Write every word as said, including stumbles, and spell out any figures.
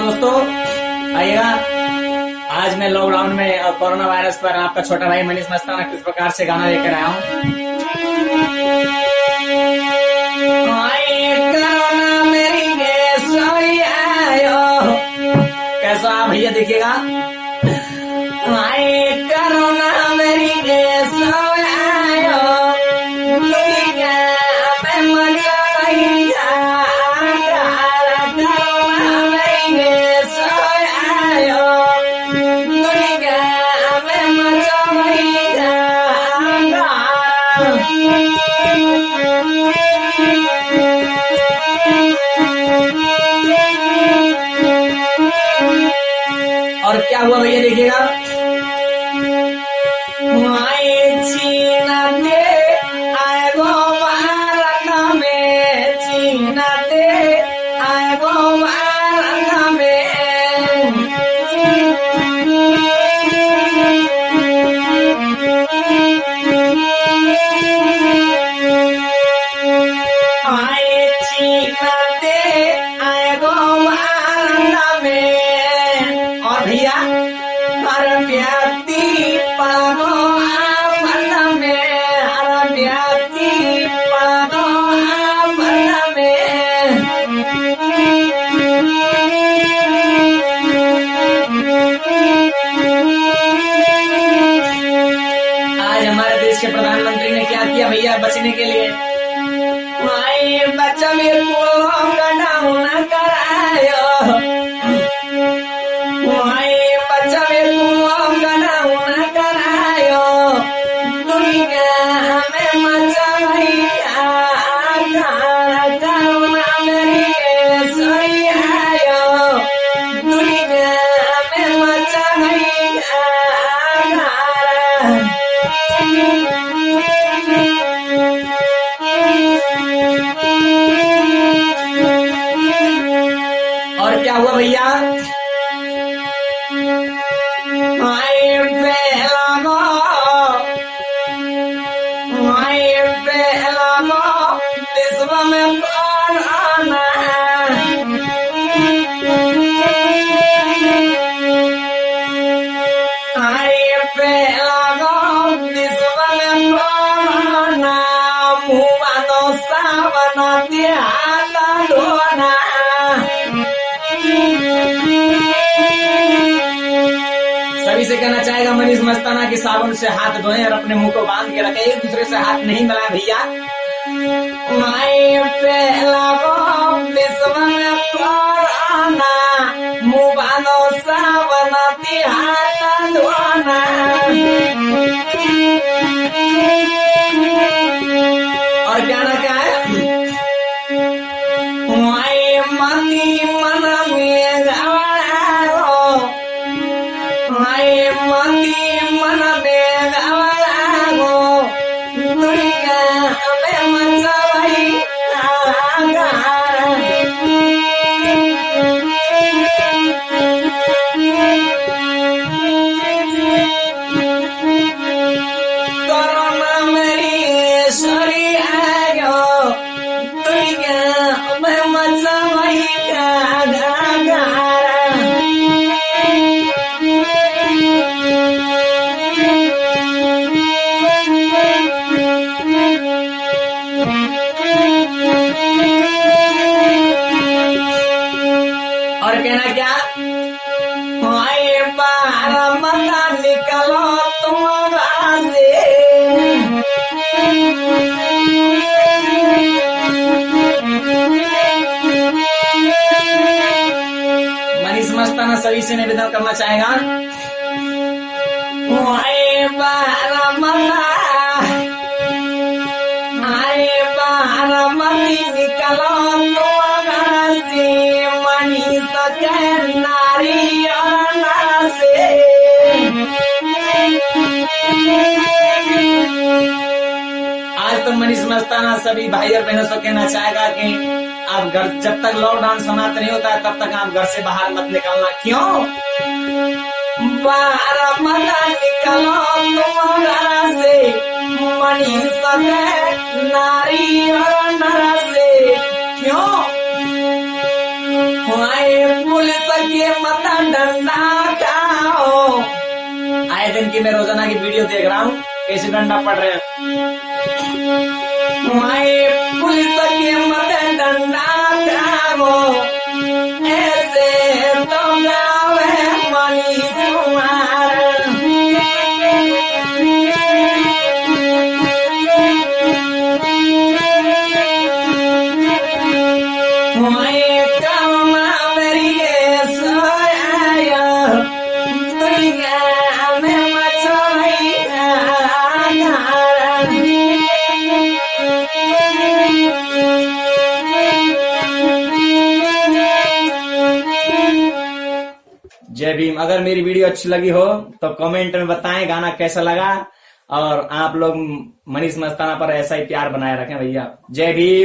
दोस्तों, आइएगा आज मैं लॉकडाउन में और कोरोना वायरस पर आपका छोटा भाई मनीष मस्ताना किस प्रकार से गाना लेकर आया हूँ। कैसा आप भैया देखिएगा। कोरोना मेरी और क्या हुआ भैया देखिएगा। चीना दे आए गो भारत में, चीना दे आए गो भारत में, आए चीना दे आए गो भारत में। और भैया हर व्यक्ति पागो आपन में, हर व्यक्ति पागो आपन में। आज हमारे देश के प्रधानमंत्री ने क्या किया भैया बचने के लिए। माई बच्चा मेरे को गडाउन करायो, और क्या हुआ भैया। माए पहला गो, माए पहला गो विश्व में कोरोना, माए पहला गो विश्व में कोरोना, मुँह तो सावन ध्यान धोना। सभी से कहना चाहेगा मनीष मस्ताना की साबुन से हाथ धोएं और अपने मुंह को बांध के रखें, एक दूसरे से हाथ नहीं मिलाएं भैया। माए पहला गो विश्व में कोरोना, मुंह बांधो सावन हाथ धोना। और क्या ना क्या है। माए मती मन में गवाओ, माए मती मन में गवाओ, दुनिया में मचाई कोरोना मेरी सरी आयो, दुनिया में मचाई और कहना क्या। आए बाहर मत निकलो तुम्हारा से, मनीष मस्ताना सभी से निवेदन करना चाहेगा। आए बाहर मत, आए बाहर मत निकलो तुम्हारा से, मनीष के नारी और से। आज तो मनीष मस्ताना सभी भाई और बहनों से कहना चाहेगा कि आप घर, जब तक लॉकडाउन समाप्त नहीं होता है तब तक आप घर से बाहर मत निकलना। क्यों बाहर मत निकलो तुम घर से, मनीष के नारी और नर से। क्यों पुलिस के इनकी मैं रोजाना की वीडियो देख रहा हूँ, कैसे डंडा पड़ रहे हैं। माए पुलिस के मत डंडा खाओ, ऐसे तो गावे मनीष कुमार। माए कमा मेरी सोया दुनिया में मचोइया जय भीम। अगर मेरी वीडियो अच्छी लगी हो तो कमेंट में बताएं गाना कैसा लगा, और आप लोग मनीष मस्ताना पर ऐसा ही प्यार बनाए रखें भैया। जय भीम।